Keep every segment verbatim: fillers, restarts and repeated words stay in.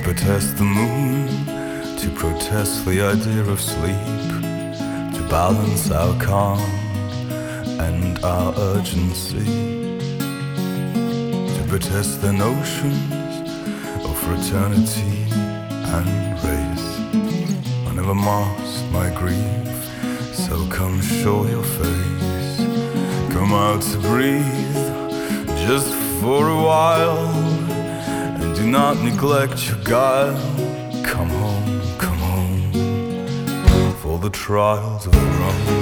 protest the moon, to protest the idea of sleep, to balance our calm and our urgency, to protest the notions of fraternity and race. I never masked my grief, so come show your face. Come out to breathe, just for a while, and do not neglect your guile. Come home, come home, for the trials of Rome.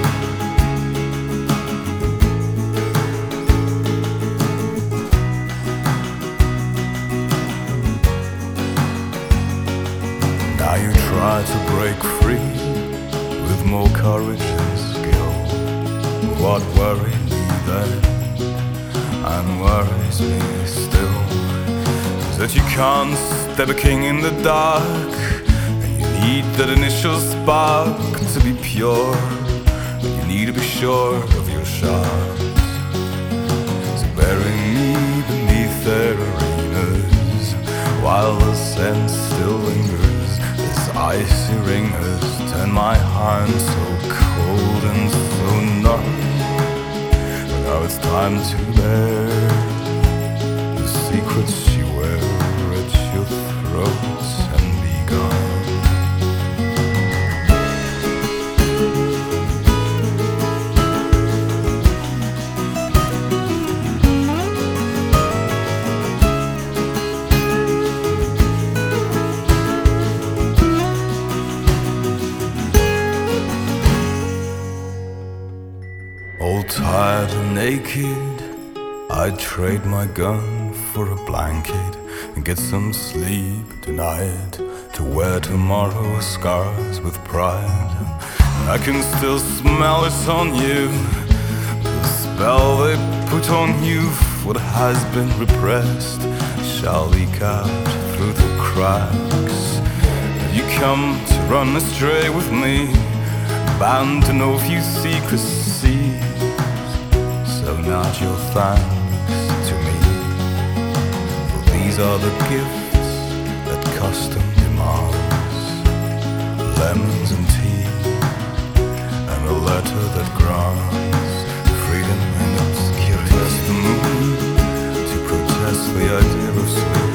Now you try to break free with more courage and skill. What worried me then and worries me still is that you can't step a king in the dark, and you need that initial spark to be pure, and you need to be sure of your shards. So bury me beneath their arenas while the scent still lingers. This icy ring has turned my hand so cold and so numb. But now it's time to bear the secrets you wear at your throat and be gone. All tired and naked, I'd trade my gun for a blanket and get some sleep tonight, to wear tomorrow's scars with pride. And I can still smell it on you, the spell they put on you. What has been repressed shall leak out through the cracks. You come to run astray with me, bound to know few secrecies. So nod your thanks to me, for these are the gifts that custom demands: lemons and tea, and a letter that grants freedom in obscurity. To protest the moon, to protest the idea of sleep,